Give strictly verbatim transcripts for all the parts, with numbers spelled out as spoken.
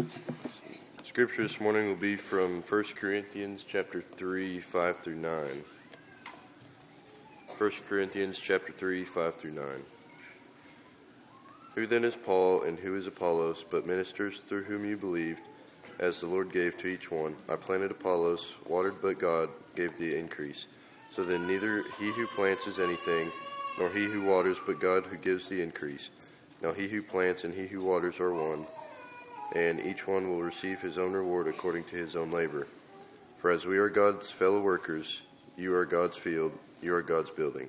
Scripture this morning will be from First Corinthians chapter three, five through nine. First Corinthians chapter three, five through nine. Who then is Paul and who is Apollos, but ministers through whom you believed, as the Lord gave to each one? I planted Apollos, watered, but God gave the increase. So then neither he who plants is anything, nor he who waters, but God who gives the increase. Now he who plants and he who waters are one, and each one will receive his own reward according to his own labor. For as we are God's fellow workers, you are God's field, you are God's building.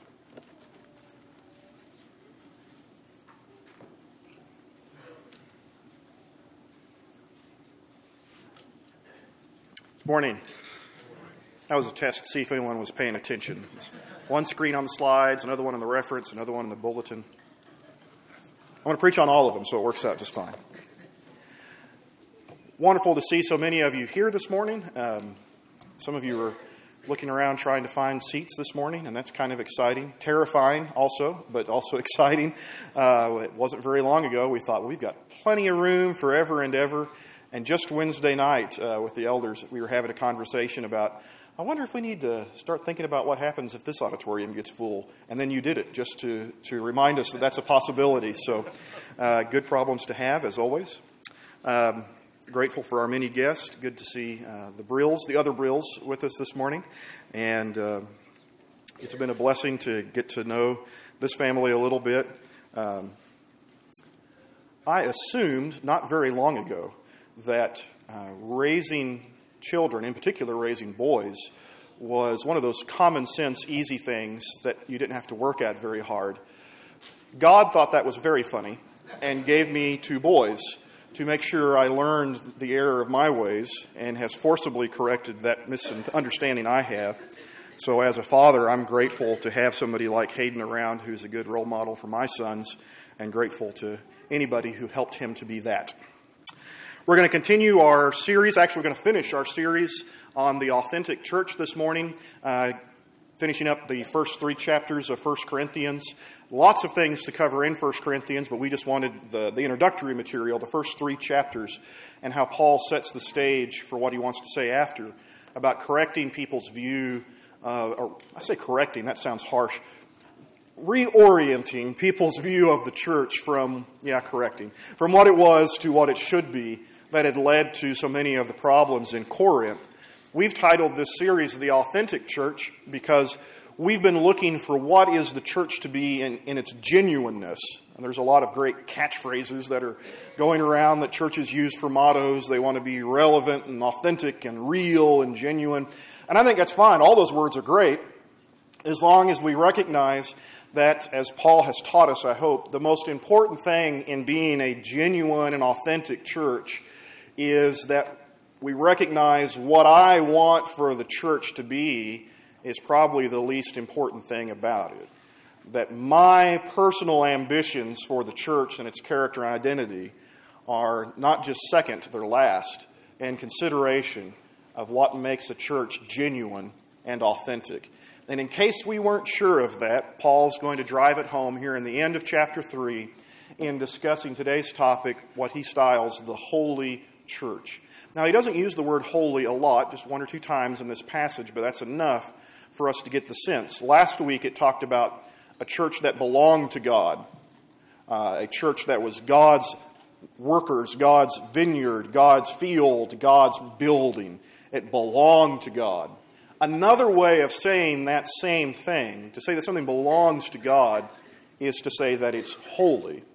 Morning. That was a test to see if anyone was paying attention. One screen on the slides, another one on the reference, another one in the bulletin. I'm going to preach on all of them, so it works out just fine. Wonderful to see so many of you here this morning. Um, some of you are looking around trying to find seats this morning, and that's kind of exciting. Terrifying also, but also exciting. Uh, it wasn't very long ago we thought, well, we've got plenty of room forever and ever. And just Wednesday night uh, with the elders, we were having a conversation about, I wonder if we need to start thinking about what happens if this auditorium gets full. And then you did it just to, to remind us that that's a possibility. So uh, good problems to have, as always. Um, grateful for our many guests. Good to see uh, the Brills, the other Brills with us this morning. And uh, it's been a blessing to get to know this family a little bit. Um, I assumed not very long ago that uh, raising children, in particular raising boys, was one of those common sense, easy things that you didn't have to work at very hard. God thought that was very funny and gave me two boys to make sure I learned the error of my ways and has forcibly corrected that misunderstanding I have. So as a father, I'm grateful to have somebody like Hayden around who's a good role model for my sons, and grateful to anybody who helped him to be that. We're going to continue our series. Actually, we're going to finish our series on the authentic church this morning, uh, finishing up the first three chapters of First Corinthians. Lots of things to cover in First Corinthians, but we just wanted the, the introductory material, the first three chapters, and how Paul sets the stage for what he wants to say after about correcting people's view, uh, or I say correcting, that sounds harsh, reorienting people's view of the church from, yeah, correcting, from what it was to what it should be, that had led to so many of the problems in Corinth. We've titled this series The Authentic Church because we've been looking for what is the church to be in, in its genuineness. And there's a lot of great catchphrases that are going around that churches use for mottos. They want to be relevant and authentic and real and genuine. And I think that's fine. All those words are great as long as we recognize that, as Paul has taught us, I hope, the most important thing in being a genuine and authentic church is that we recognize what I want for the church to be is probably the least important thing about it. That my personal ambitions for the church and its character and identity are not just second, they're last, in consideration of what makes a church genuine and authentic. And in case we weren't sure of that, Paul's going to drive it home here in the end of chapter three in discussing today's topic, what he styles the holy church. Now, he doesn't use the word holy a lot, just one or two times in this passage, but that's enough for us to get the sense. Last week it talked about a church that belonged to God, uh, a church that was God's workers, God's vineyard, God's field, God's building. It belonged to God. Another way of saying that same thing, to say that something belongs to God, is to say that it's holy.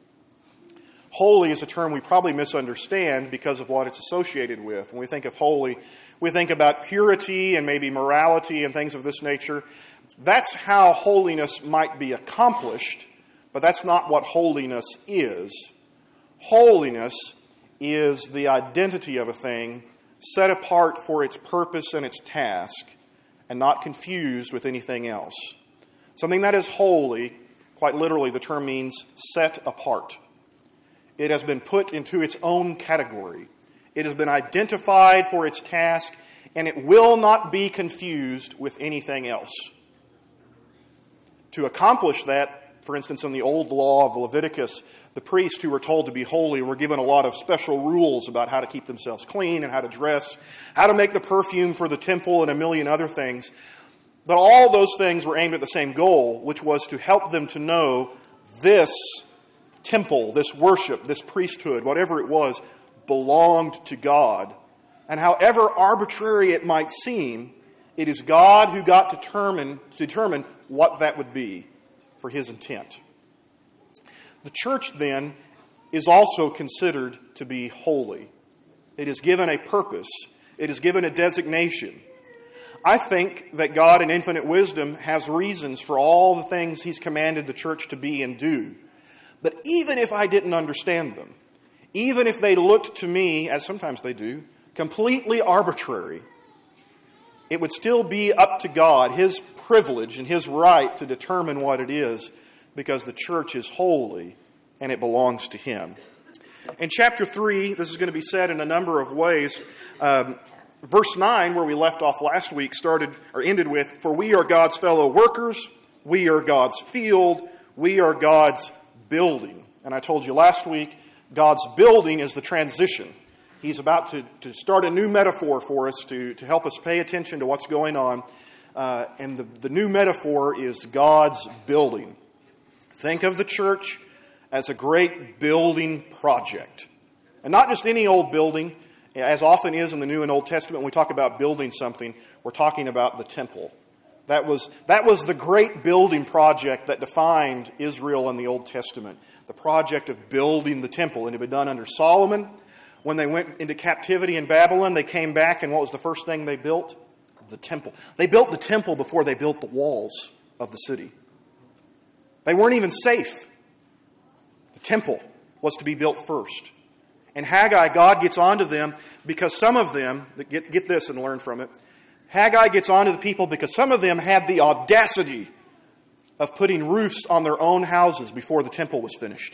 Holy is a term we probably misunderstand because of what it's associated with. When we think of holy, we think about purity and maybe morality and things of this nature. That's how holiness might be accomplished, but that's not what holiness is. Holiness is the identity of a thing set apart for its purpose and its task, and not confused with anything else. Something that is holy, quite literally, the term means set apart. It has been put into its own category. It has been identified for its task, and it will not be confused with anything else. To accomplish that, for instance, in the old law of Leviticus, The priests who were told to be holy were given a lot of special rules about how to keep themselves clean and how to dress, how to make the perfume for the temple, and a million other things. But all those things were aimed at the same goal, which was to help them to know this temple, this worship, this priesthood, whatever it was, belonged to God. And however arbitrary it might seem, it is God who got to determine, to determine what that would be for his intent. The church, then, is also considered to be holy. It is given a purpose. It is given a designation. I think that God in infinite wisdom has reasons for all the things he's commanded the church to be and do. But even if I didn't understand them, even if they looked to me, as sometimes they do, completely arbitrary, it would still be up to God, his privilege and his right to determine what it is, because the church is holy and it belongs to him. In chapter three, this is going to be said in a number of ways. Um, verse nine, where we left off last week, started or ended with, "For we are God's fellow workers, we are God's field, we are God's building." And I told you last week, God's building is the transition. He's about to, to start a new metaphor for us to, to help us pay attention to what's going on. Uh, and the, the new metaphor is God's building. Think of the church as a great building project. And not just any old building. As often is in the New and Old Testament, when we talk about building something, we're talking about the temple. That was, that was the great building project that defined Israel in the Old Testament. The project of building the temple. And it had been done under Solomon. When they went into captivity in Babylon, they came back, and what was the first thing they built? The temple. They built the temple before they built the walls of the city. They weren't even safe. The temple was to be built first. And Haggai, God gets onto them because some of them, get, get this and learn from it, Haggai gets onto the people because some of them had the audacity of putting roofs on their own houses before the temple was finished.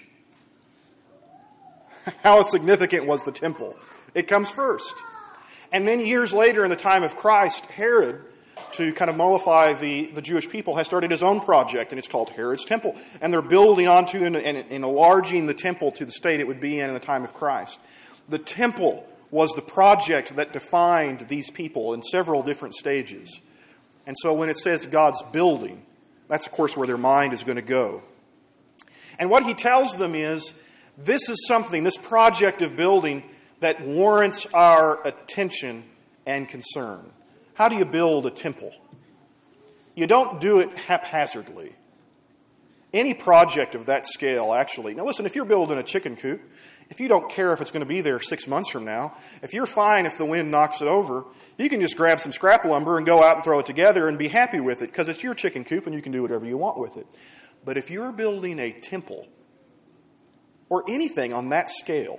How significant was the temple? It comes first. And then years later, in the time of Christ, Herod, to kind of mollify the, the Jewish people, has started his own project, and it's called Herod's Temple. And they're building onto and, and, and enlarging the temple to the state it would be in in the time of Christ. The temple was the project that defined these people in several different stages. And so when it says God's building, that's, of course, where their mind is going to go. And what he tells them is, this is something, this project of building, that warrants our attention and concern. How do you build a temple? You don't do it haphazardly. Any project of that scale, actually. Now listen, if you're building a chicken coop, if you don't care if it's going to be there six months from now, if you're fine if the wind knocks it over, you can just grab some scrap lumber and go out and throw it together and be happy with it, because it's your chicken coop and you can do whatever you want with it. But if you're building a temple, or anything on that scale,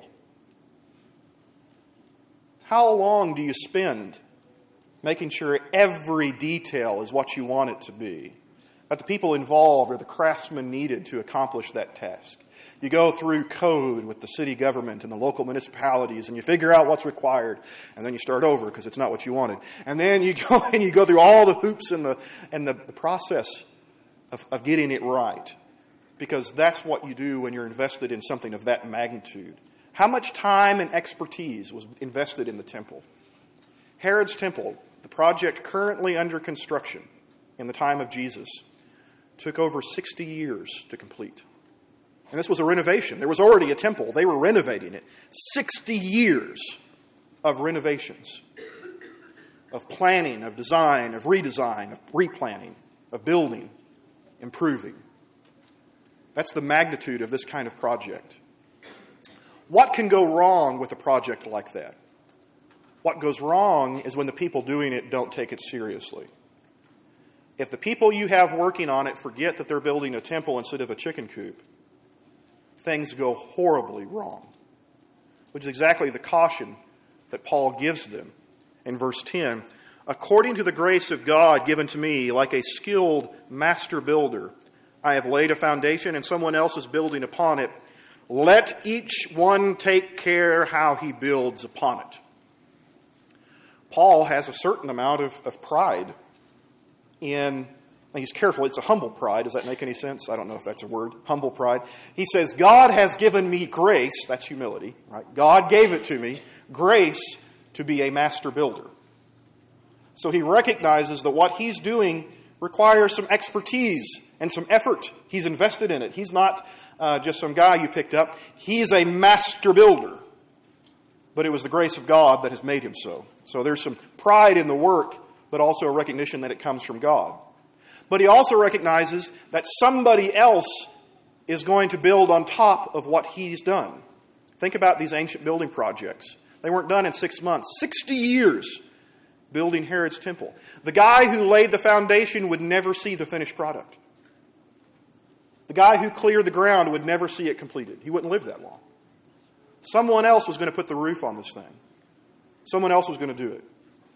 how long do you spend making sure every detail is what you want it to be? That the people involved are the craftsmen needed to accomplish that task. You go through code with the city government and the local municipalities, and you figure out what's required, and then you start over because it's not what you wanted. And then you go and you go through all the hoops and the and the, the process of, of getting it right. Because that's what you do when you're invested in something of that magnitude. How much time and expertise was invested in the temple? Herod's Temple, the project currently under construction in the time of Jesus, took over sixty years to complete. And this was a renovation. There was already a temple. They were renovating it. sixty years of renovations, of planning, of design, of redesign, of replanning, of building, improving. That's the magnitude of this kind of project. What can go wrong with a project like that? What goes wrong is when the people doing it don't take it seriously. If the people you have working on it forget that they're building a temple instead of a chicken coop, things go horribly wrong, which is exactly the caution that Paul gives them in verse ten. According to the grace of God given to me, like a skilled master builder, I have laid a foundation and someone else is building upon it. Let each one take care how he builds upon it. Paul has a certain amount of, of pride in he's careful, it's a humble pride. Does that make any sense? I don't know if that's a word. Humble pride. He says, God has given me grace. That's humility, right? God gave it to me, grace to be a master builder. So he recognizes that what he's doing requires some expertise and some effort. He's invested in it. He's not uh, just some guy you picked up. He's a master builder. But it was the grace of God that has made him so. So there's some pride in the work, but also a recognition that it comes from God. But he also recognizes that somebody else is going to build on top of what he's done. Think about these ancient building projects. They weren't done in six months. Sixty years building Herod's temple. The guy who laid the foundation would never see the finished product. The guy who cleared the ground would never see it completed. He wouldn't live that long. Someone else was going to put the roof on this thing. Someone else was going to do it.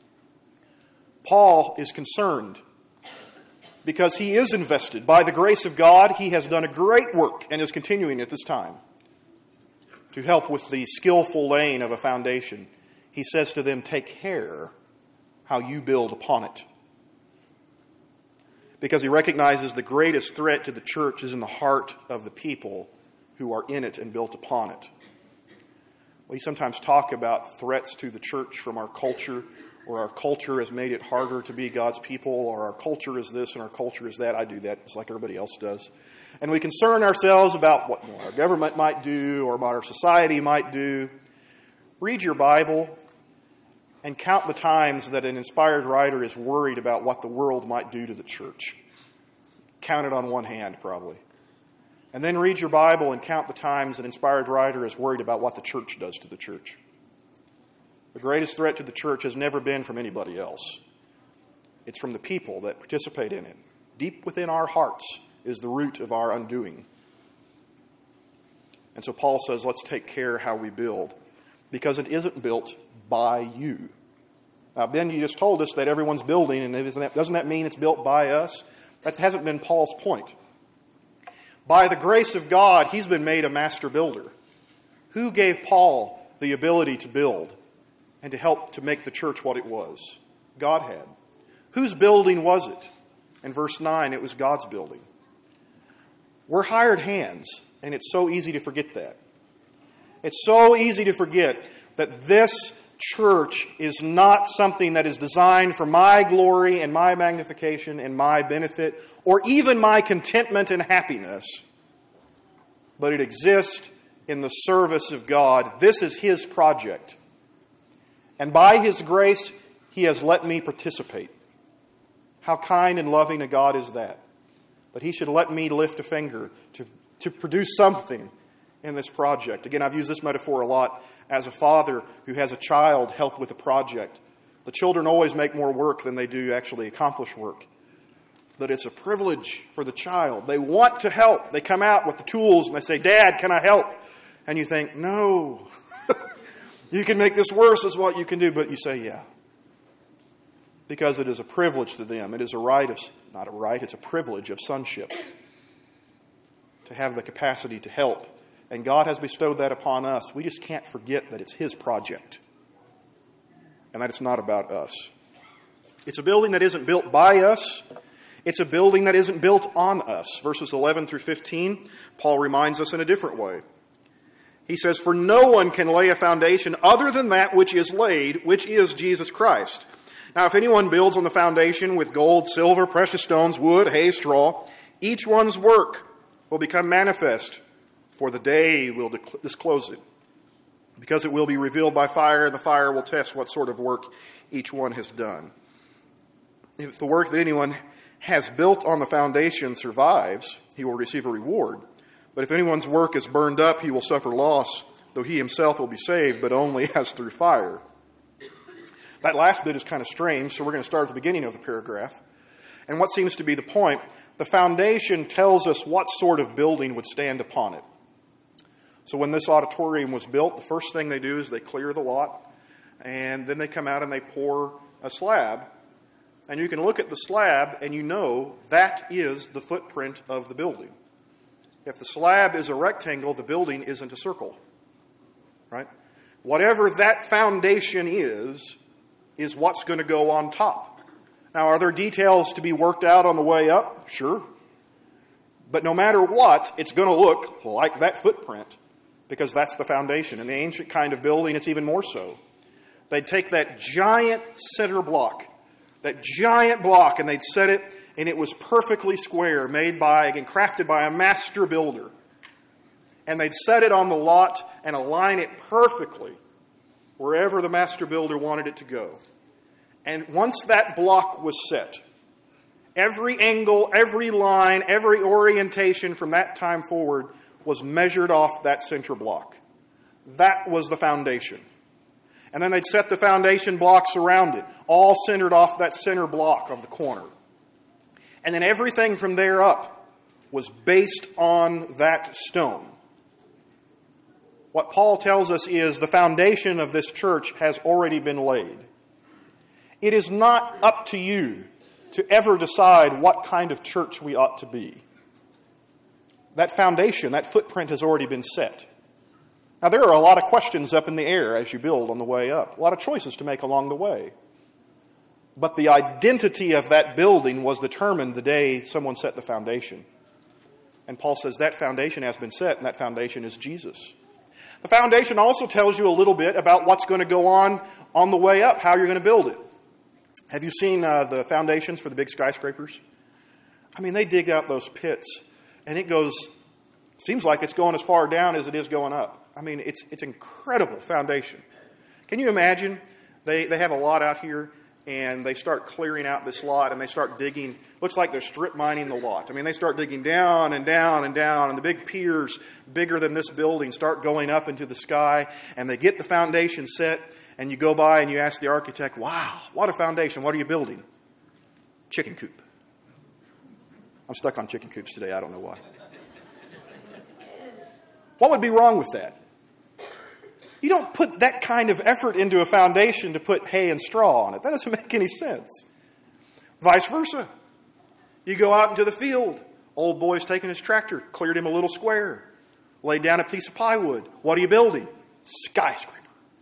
Paul is concerned because he is invested. By the grace of God, he has done a great work and is continuing at this time to help with the skillful laying of a foundation. He says to them, take care how you build upon it. Because he recognizes the greatest threat to the church is in the heart of the people who are in it and built upon it. We sometimes talk about threats to the church from our culture, or our culture has made it harder to be God's people, or our culture is this and our culture is that. I do that just like everybody else does. And we concern ourselves about what you know, our government might do or what our society might do. Read your Bible and count the times that an inspired writer is worried about what the world might do to the church. Count it on one hand, probably. And then read your Bible and count the times an inspired writer is worried about what the church does to the church. The greatest threat to the church has never been from anybody else. It's from the people that participate in it. Deep within our hearts is the root of our undoing. And so Paul says, let's take care how we build, because it isn't built by you. Now, Ben, you just told us that everyone's building, and isn't that, doesn't that mean it's built by us? That hasn't been Paul's point. By the grace of God, he's been made a master builder. Who gave Paul the ability to build and to help to make the church what it was? God had. Whose building was it? In verse nine, it was God's building. We're hired hands, and it's so easy to forget that. It's so easy to forget that this church is not something that is designed for my glory and my magnification and my benefit, or even my contentment and happiness, but it exists in the service of God. This is His project. And by His grace, He has let me participate. How kind and loving a God is that? That He should let me lift a finger to, to produce something in this project. Again, I've used this metaphor a lot as a father who has a child help with a project. The children always make more work than they do actually accomplish work. But it's a privilege for the child. They want to help. They come out with the tools and they say, Dad, can I help? And you think, no. You can make this worse is what you can do. But you say, yeah. Because it is a privilege to them. It is a right of, not a right, it's a privilege of sonship. To have the capacity to help. And God has bestowed that upon us. We just can't forget that it's His project. And that it's not about us. It's a building that isn't built by us. It's a building that isn't built on us. Verses eleven through fifteen, Paul reminds us in a different way. He says, for no one can lay a foundation other than that which is laid, which is Jesus Christ. Now, if anyone builds on the foundation with gold, silver, precious stones, wood, hay, straw, each one's work will become manifest, for the day will disclose it, because it will be revealed by fire, and the fire will test what sort of work each one has done. If the work that anyone has built on the foundation survives, he will receive a reward. But if anyone's work is burned up, he will suffer loss, though he himself will be saved, but only as through fire. That last bit is kind of strange, so we're going to start at the beginning of the paragraph. And what seems to be the point, the foundation tells us what sort of building would stand upon it. So when this auditorium was built, the first thing they do is they clear the lot, and then they come out and they pour a slab. And you can look at the slab and you know that is the footprint of the building. If the slab is a rectangle, the building isn't a circle. Right? Whatever that foundation is, is what's going to go on top. Now, are there details to be worked out on the way up? Sure. But no matter what, it's going to look like that footprint because that's the foundation. In the ancient kind of building, it's even more so. They'd take that giant center block, that giant block, and they'd set it, and it was perfectly square, made by and crafted by a master builder. And they'd set it on the lot and align it perfectly wherever the master builder wanted it to go. And once that block was set, every angle, every line, every orientation from that time forward was measured off that center block. That was the foundation. And then they'd set the foundation blocks around it, all centered off that center block of the corner. And then everything from there up was based on that stone. What Paul tells us is the foundation of this church has already been laid. It is not up to you to ever decide what kind of church we ought to be. That foundation, that footprint has already been set. Now, there are a lot of questions up in the air as you build on the way up, a lot of choices to make along the way. But the identity of that building was determined the day someone set the foundation. And Paul says that foundation has been set, and that foundation is Jesus. The foundation also tells you a little bit about what's going to go on on the way up, how you're going to build it. Have you seen uh, the foundations for the big skyscrapers? I mean, they dig out those pits, and it goes, seems like it's going as far down as it is going up. I mean, it's it's incredible foundation. Can you imagine? They they have a lot out here, and they start clearing out this lot, and they start digging. Looks like they're strip mining the lot. I mean, they start digging down and down and down, and the big piers, bigger than this building, start going up into the sky, and they get the foundation set. And you go by and you ask the architect, wow, what a foundation. What are you building? Chicken coop. I'm stuck on chicken coops today. I don't know why. What would be wrong with that? You don't put that kind of effort into a foundation to put hay and straw on it. That doesn't make any sense. Vice versa. You go out into the field. Old boy's taking his tractor, cleared him a little square, laid down a piece of plywood. What are you building? Skyscraper.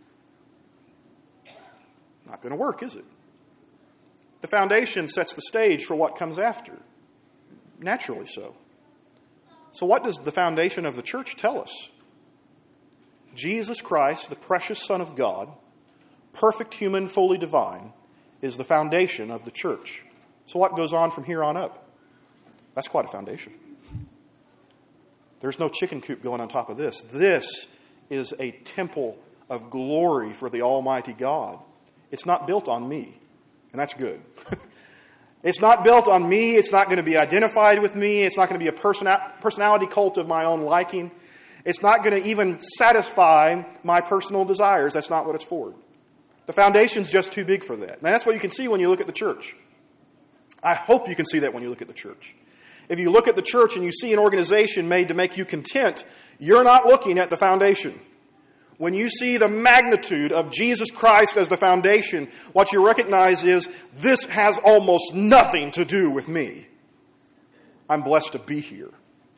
Not going to work, is it? The foundation sets the stage for what comes after. Naturally so. So what does the foundation of the church tell us? Jesus Christ, the precious Son of God, perfect human, fully divine, is the foundation of the church. So what goes on from here on up? That's quite a foundation. There's no chicken coop going on top of this. This is a temple of glory for the Almighty God. It's not built on me, and that's good. It's not built on me. It's not going to be identified with me. It's not going to be a persona- personality cult of my own liking. It's not going to even satisfy my personal desires. That's not what it's for. The foundation's just too big for that. And that's what you can see when you look at the church. I hope you can see that when you look at the church. If you look at the church and you see an organization made to make you content, you're not looking at the foundation. When you see the magnitude of Jesus Christ as the foundation, what you recognize is this has almost nothing to do with me. I'm blessed to be here.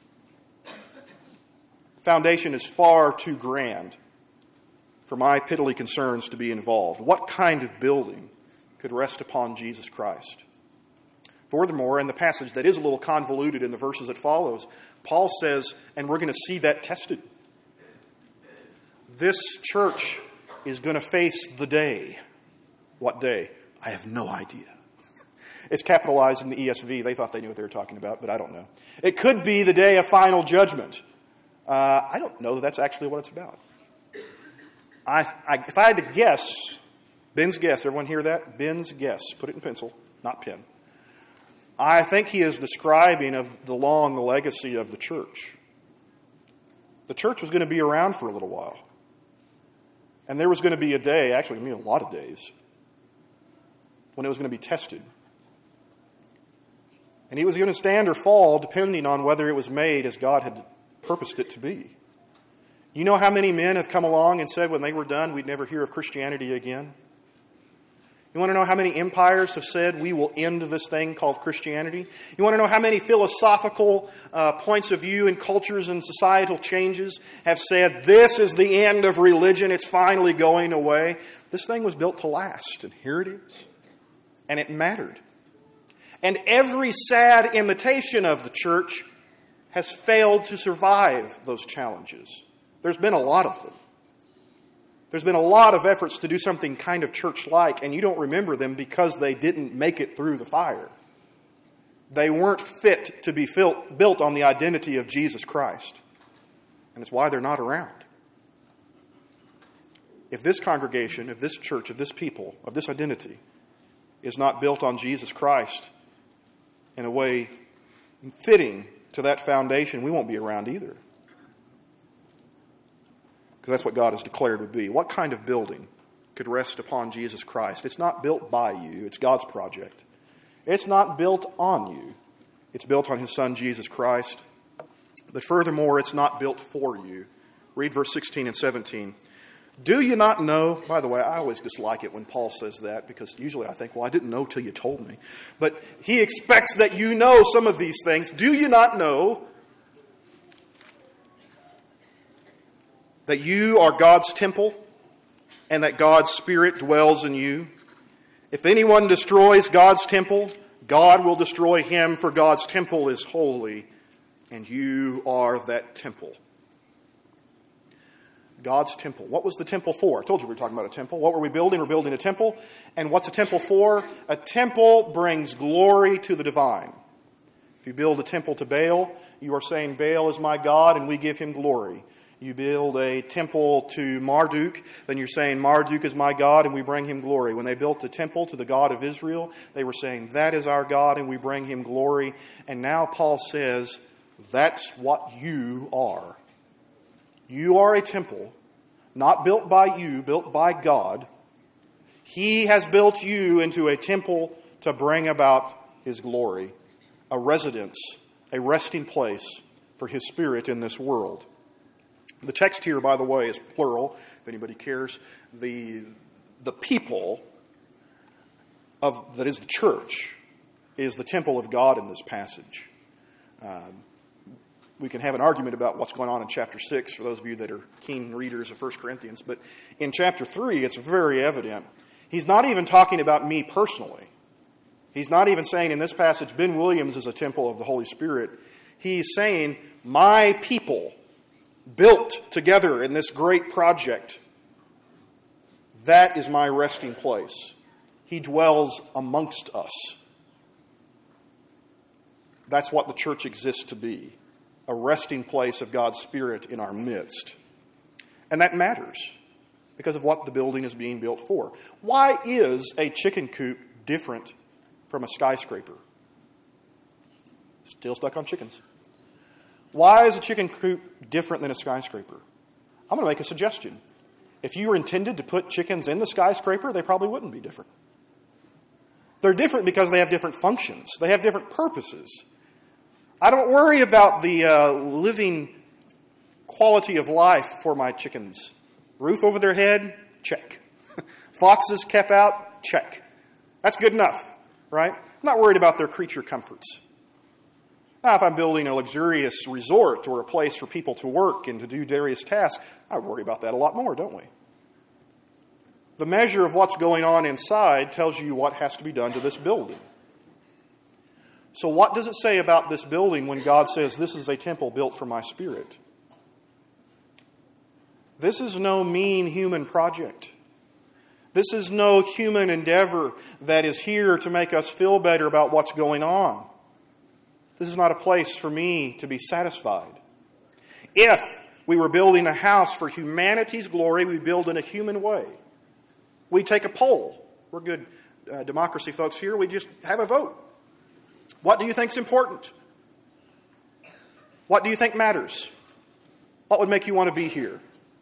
Foundation is far too grand for my piddly concerns to be involved. What kind of building could rest upon Jesus Christ? Furthermore, in the passage that is a little convoluted in the verses that follows, Paul says, and we're going to see that tested. This church is going to face the day. What day? I have no idea. It's capitalized in the E S V. They thought they knew what they were talking about, but I don't know. It could be the day of final judgment. Uh, I don't know that that's actually what it's about. I, I, if I had to guess, Ben's guess, everyone hear that? Ben's guess. Put it in pencil, not pen. I think he is describing of the long legacy of the church. The church was going to be around for a little while. And there was going to be a day, actually going to be a lot of days, when it was going to be tested. And it was going to stand or fall depending on whether it was made as God had purposed it to be. You know how many men have come along and said when they were done, we'd never hear of Christianity again? You want to know how many empires have said we will end this thing called Christianity? You want to know how many philosophical uh, points of view and cultures and societal changes have said this is the end of religion, it's finally going away? This thing was built to last, and here it is. And it mattered. And every sad imitation of the church has failed to survive those challenges. There's been a lot of them. There's been a lot of efforts to do something kind of church-like, and you don't remember them because they didn't make it through the fire. They weren't fit to be built on the identity of Jesus Christ. And it's why they're not around. If this congregation, if this church, if this people, of this identity is not built on Jesus Christ in a way fitting to that foundation, we won't be around either. Because that's what God has declared would be. What kind of building could rest upon Jesus Christ? It's not built by you. It's God's project. It's not built on you. It's built on His Son, Jesus Christ. But furthermore, it's not built for you. Read verse sixteen and seventeen. Do you not know? By the way, I always dislike it when Paul says that, because usually I think, well, I didn't know till you told me. But he expects that you know some of these things. Do you not know that you are God's temple and that God's Spirit dwells in you? If anyone destroys God's temple, God will destroy him, for God's temple is holy, and you are that temple. God's temple. What was the temple for? I told you we were talking about a temple. What were we building? We're building a temple. And what's a temple for? A temple brings glory to the divine. If you build a temple to Baal, you are saying Baal is my God and we give him glory. You build a temple to Marduk, then you're saying Marduk is my God and we bring him glory. When they built a temple to the God of Israel, they were saying that is our God and we bring him glory. And now Paul says that's what you are. You are a temple, not built by you, built by God. He has built you into a temple to bring about His glory, a residence, a resting place for His Spirit in this world. The text here, by the way, is plural, if anybody cares. The, the people of that is the church is the temple of God in this passage. Um, We can have an argument about what's going on in chapter six, for those of you that are keen readers of First Corinthians. But in chapter three, it's very evident. He's not even talking about me personally. He's not even saying in this passage, Ben Williams is a temple of the Holy Spirit. He's saying, my people built together in this great project, that is my resting place. He dwells amongst us. That's what the church exists to be. A resting place of God's Spirit in our midst. And that matters because of what the building is being built for. Why is a chicken coop different from a skyscraper? Still stuck on chickens. Why is a chicken coop different than a skyscraper? I'm going to make a suggestion. If you were intended to put chickens in the skyscraper, they probably wouldn't be different. They're different because they have different functions. They have different purposes. I don't worry about the uh, living quality of life for my chickens. Roof over their head? Check. Foxes kept out? Check. That's good enough, right? I'm not worried about their creature comforts. Now, if I'm building a luxurious resort or a place for people to work and to do various tasks, I worry about that a lot more, don't we? The measure of what's going on inside tells you what has to be done to this building. So what does it say about this building when God says this is a temple built for my Spirit? This is no mean human project. This is no human endeavor that is here to make us feel better about what's going on. This is not a place for me to be satisfied. If we were building a house for humanity's glory, we build in a human way. We take a poll. We're good uh, democracy folks here. We just have a vote. What do you think is important? What do you think matters? What would make you want to be here?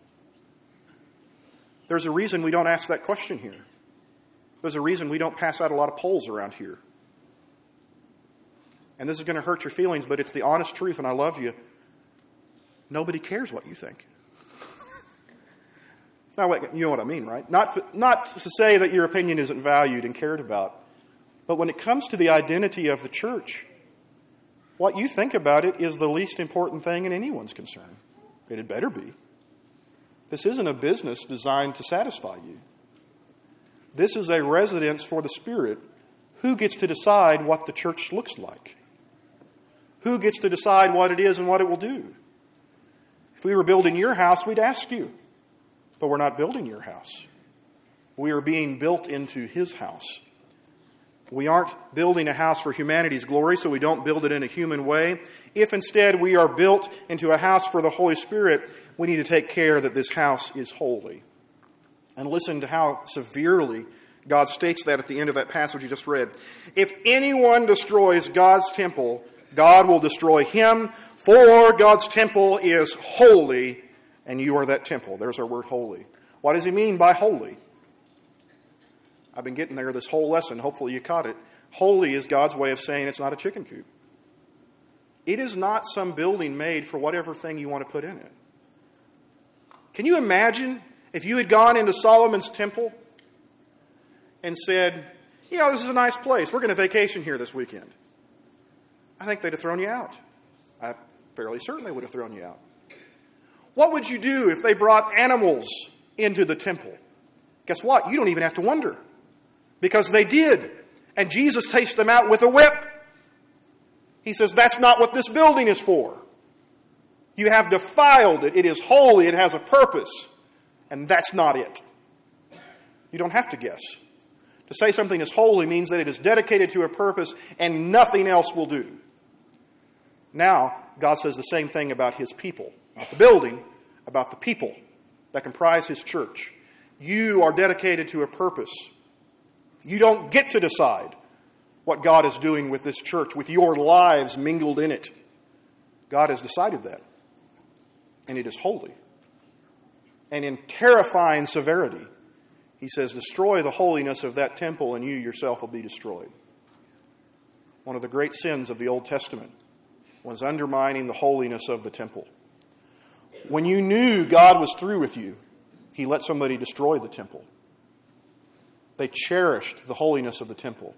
There's a reason we don't ask that question here. There's a reason we don't pass out a lot of polls around here. And this is going to hurt your feelings, but it's the honest truth, and I love you. Nobody cares what you think. Now, you know what I mean, right? Not, not to say that your opinion isn't valued and cared about. But when it comes to the identity of the church, what you think about it is the least important thing in anyone's concern. It had better be. This isn't a business designed to satisfy you. This is a residence for the Spirit who gets to decide what the church looks like? Who gets to decide what it is and what it will do? If we were building your house, we'd ask you. But we're not building your house. We are being built into His house. We aren't building a house for humanity's glory, so we don't build it in a human way. If instead we are built into a house for the Holy Spirit, we need to take care that this house is holy. And listen to how severely God states that at the end of that passage you just read. If anyone destroys God's temple, God will destroy him, for God's temple is holy, and you are that temple. There's our word holy. What does he mean by holy? I've been getting there this whole lesson. Hopefully you caught it. Holy is God's way of saying it's not a chicken coop. It is not some building made for whatever thing you want to put in it. Can you imagine if you had gone into Solomon's temple and said, you know, this is a nice place. We're going to vacation here this weekend. I think they'd have thrown you out. I'm fairly certain they would have thrown you out. What would you do if they brought animals into the temple? Guess what? You don't even have to wonder. Because they did. And Jesus takes them out with a whip. He says, that's not what this building is for. You have defiled it. It is holy. It has a purpose. And that's not it. You don't have to guess. To say something is holy means that it is dedicated to a purpose and nothing else will do. Now, God says the same thing about His people. Not the building, about the people that comprise His church. You are dedicated to a purpose. You don't get to decide what God is doing with this church, with your lives mingled in it. God has decided that. And it is holy. And in terrifying severity, He says, destroy the holiness of that temple and you yourself will be destroyed. One of the great sins of the Old Testament was undermining the holiness of the temple. When you knew God was through with you, He let somebody destroy the temple. They cherished the holiness of the temple.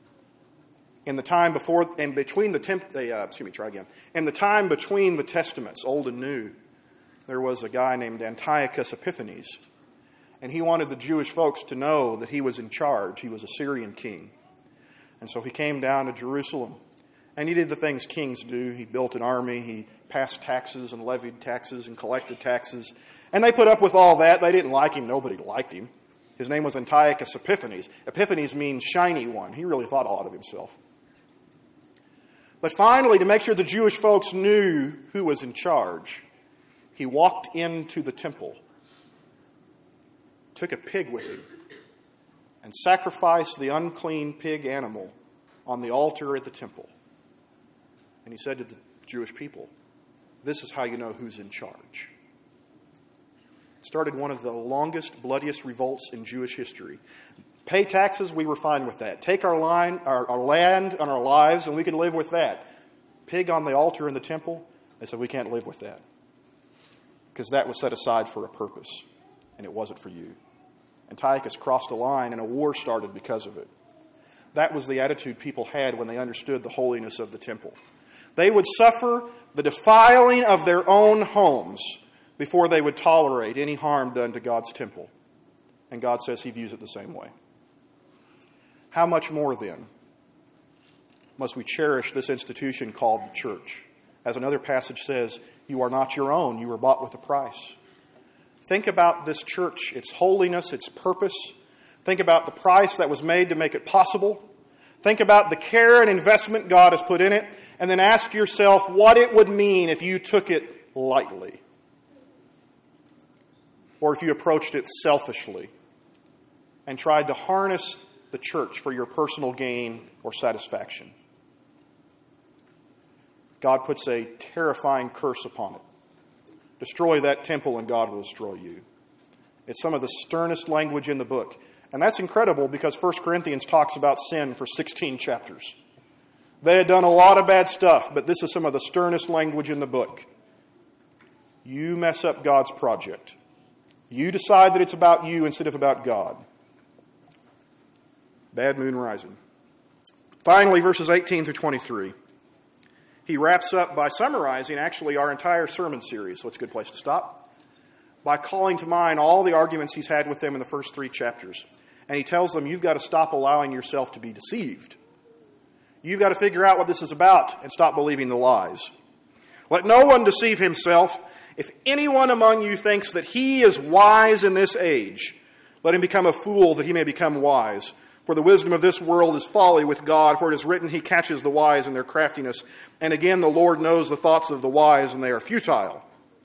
In the time before and between the temp, they, uh, excuse me, try again. In the time between the Testaments, Old and New, there was a guy named Antiochus Epiphanes, and he wanted the Jewish folks to know that he was in charge. He was a Syrian king, and so he came down to Jerusalem, and he did the things kings do. He built an army. He passed taxes and levied taxes and collected taxes, and they put up with all that. They didn't like him. Nobody liked him. His name was Antiochus Epiphanes. Epiphanes means shiny one. He really thought a lot of himself. But finally, to make sure the Jewish folks knew who was in charge, he walked into the temple, took a pig with him, and sacrificed the unclean pig animal on the altar at the temple. And he said to the Jewish people, this is how you know who's in charge. It started one of the longest, bloodiest revolts in Jewish history. Pay taxes, we were fine with that. Take our, line, our, our land and our lives, and we could live with that. Pig on the altar in the temple, they said, we can't live with that. Because that was set aside for a purpose, and it wasn't for you. Antiochus crossed a line, and a war started because of it. That was the attitude people had when they understood the holiness of the temple. They would suffer the defiling of their own homes before they would tolerate any harm done to God's temple. And God says He views it the same way. How much more, then, must we cherish this institution called the church? As another passage says, you are not your own. You were bought with a price. Think about this church, its holiness, its purpose. Think about the price that was made to make it possible. Think about the care and investment God has put in it. And then ask yourself what it would mean if you took it lightly. Or if you approached it selfishly and tried to harness the church for your personal gain or satisfaction. God puts a terrifying curse upon it. Destroy that temple and God will destroy you. It's some of the sternest language in the book. And that's incredible because First Corinthians talks about sin for sixteen chapters. They had done a lot of bad stuff, but this is some of the sternest language in the book. You mess up God's project. You decide that it's about you instead of about God. Bad moon rising. Finally, verses eighteen through twenty-three. He wraps up by summarizing actually our entire sermon series, so it's a good place to stop, by calling to mind all the arguments he's had with them in the first three chapters. And he tells them, you've got to stop allowing yourself to be deceived. You've got to figure out what this is about and stop believing the lies. Let no one deceive himself. If anyone among you thinks that he is wise in this age, let him become a fool that he may become wise. For the wisdom of this world is folly with God, for it is written, he catches the wise in their craftiness. And again, the Lord knows the thoughts of the wise, and they are futile.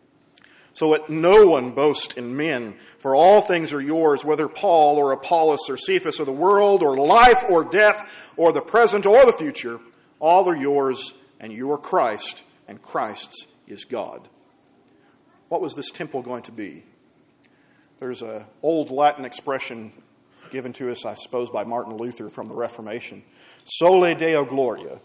So let no one boast in men, for all things are yours, whether Paul or Apollos or Cephas or the world or life or death or the present or the future, all are yours, and you are Christ, and Christ's is God. What was this temple going to be? There's an old Latin expression given to us, I suppose, by Martin Luther from the Reformation, Sole Deo Gloria.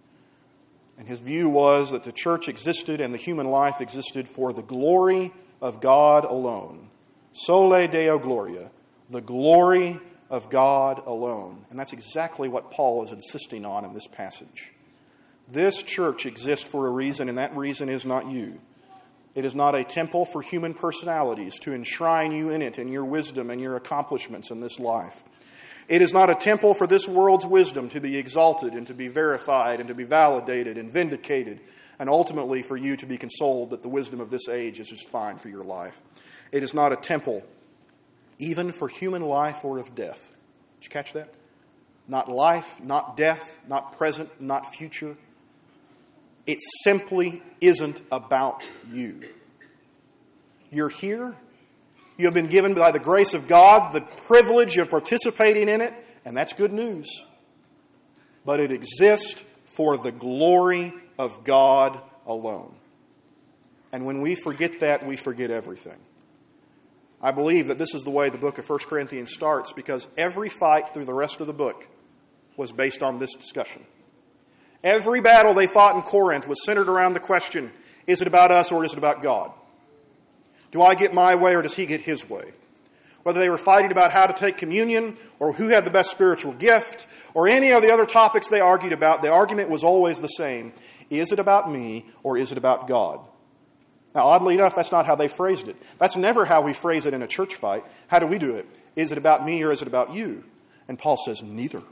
And his view was that the church existed and the human life existed for the glory of God alone. Sole Deo Gloria, the glory of God alone. And that's exactly what Paul is insisting on in this passage. This church exists for a reason, and that reason is not you. It is not a temple for human personalities to enshrine you in it and your wisdom and your accomplishments in this life. It is not a temple for this world's wisdom to be exalted and to be verified and to be validated and vindicated, and ultimately for you to be consoled that the wisdom of this age is just fine for your life. It is not a temple even for human life or of death. Did you catch that? Not life, not death, not present, not future. It simply isn't about you. You're here. You have been given by the grace of God the privilege of participating in it, and that's good news. But it exists for the glory of God alone. And when we forget that, we forget everything. I believe that this is the way the book of First Corinthians starts, because every fight through the rest of the book was based on this discussion. Every battle they fought in Corinth was centered around the question, is it about us or is it about God? Do I get my way or does he get his way? Whether they were fighting about how to take communion or who had the best spiritual gift or any of the other topics they argued about, the argument was always the same. Is it about me or is it about God? Now, oddly enough, that's not how they phrased it. That's never how we phrase it in a church fight. How do we do it? Is it about me or is it about you? And Paul says, neither.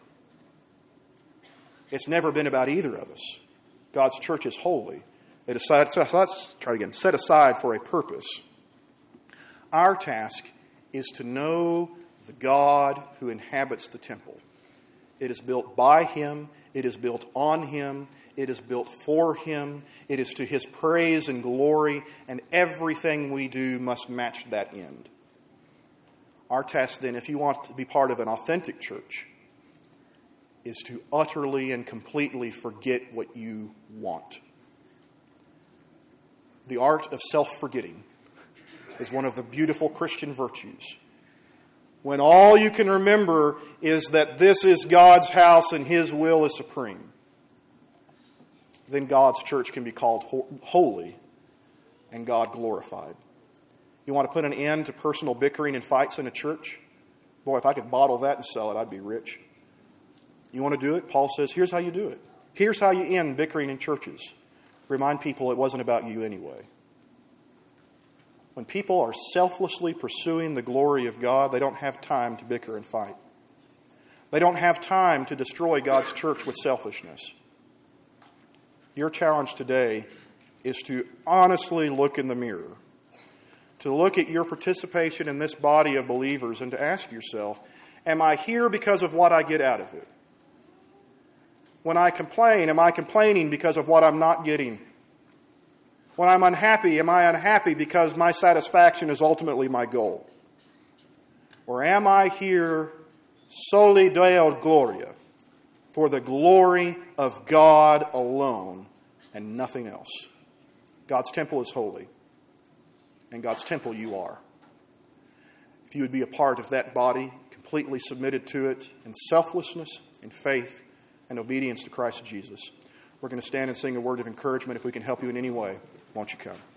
It's never been about either of us. God's church is holy. It is set, let's try again. Set aside for a purpose. Our task is to know the God who inhabits the temple. It is built by him. It is built on him. It is built for him. It is to his praise and glory, and everything we do must match that end. Our task then, if you want to be part of an authentic church, is to utterly and completely forget what you want. The art of self-forgetting is one of the beautiful Christian virtues. When all you can remember is that this is God's house and his will is supreme, then God's church can be called holy and God glorified. You want to put an end to personal bickering and fights in a church? Boy, if I could bottle that and sell it, I'd be rich. You want to do it? Paul says, here's how you do it. Here's how you end bickering in churches. Remind people it wasn't about you anyway. When people are selflessly pursuing the glory of God, they don't have time to bicker and fight. They don't have time to destroy God's church with selfishness. Your challenge today is to honestly look in the mirror, to look at your participation in this body of believers and to ask yourself, am I here because of what I get out of it? When I complain, am I complaining because of what I'm not getting? When I'm unhappy, am I unhappy because my satisfaction is ultimately my goal? Or am I here soli Deo Gloria, for the glory of God alone and nothing else? God's temple is holy, and God's temple you are. If you would be a part of that body, completely submitted to it in selflessness, in faith, and obedience to Christ Jesus, we're going to stand and sing a word of encouragement. If we can help you in any way, won't you come?